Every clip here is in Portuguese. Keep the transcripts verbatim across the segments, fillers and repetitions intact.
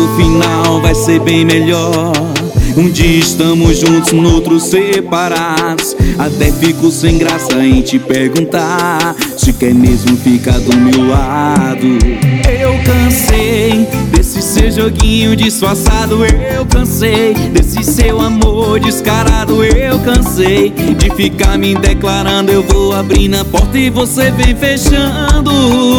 final vai ser bem melhor. Um dia estamos juntos, no outro separados. Até fico sem graça em te perguntar se quer mesmo ficar do meu lado. Eu cansei desse seu joguinho disfarçado. Eu cansei desse seu amor descarado. Eu cansei de ficar me declarando. Eu vou abrindo a porta e você vem fechando.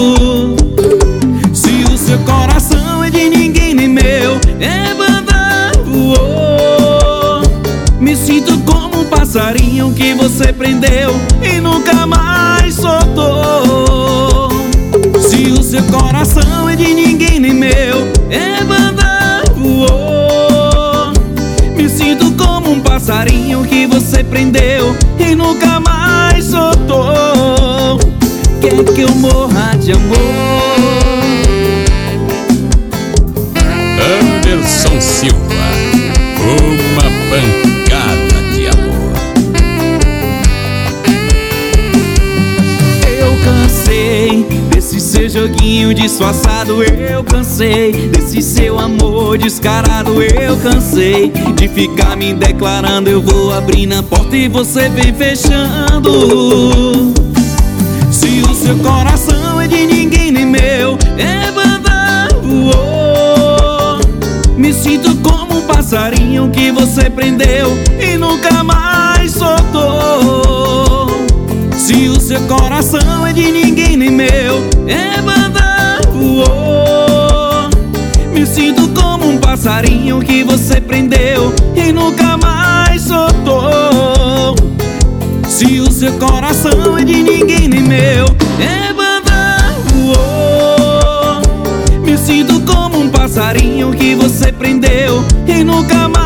Se o seu coração é de ninguém nem meu, é bandado, oh. Me sinto como um passarinho que você prendeu e nunca mais soltou. Se o seu coração é de ninguém nem meu, é bandado, oh. Me sinto como um passarinho que você prendeu e nunca mais soltou. Quer que eu morra de amor? Anderson Silva, uma pancada de amor. Eu cansei desse seu joguinho disfarçado. Eu cansei desse seu amor descarado. Eu cansei de ficar me declarando. Eu vou abrindo a porta e você vem fechando. Se o seu coração é de ninguém nem meu, é bandado, oh. Me sinto como um passarinho que você prendeu e nunca mais soltou. Se o seu coração é de ninguém nem meu, é bandado, oh. Me sinto como um passarinho que você prendeu e nunca mais soltou. Se o seu coração é de ninguém nem meu, é bandado, oh. Me sinto como um passarinho que você prendeu e nunca mais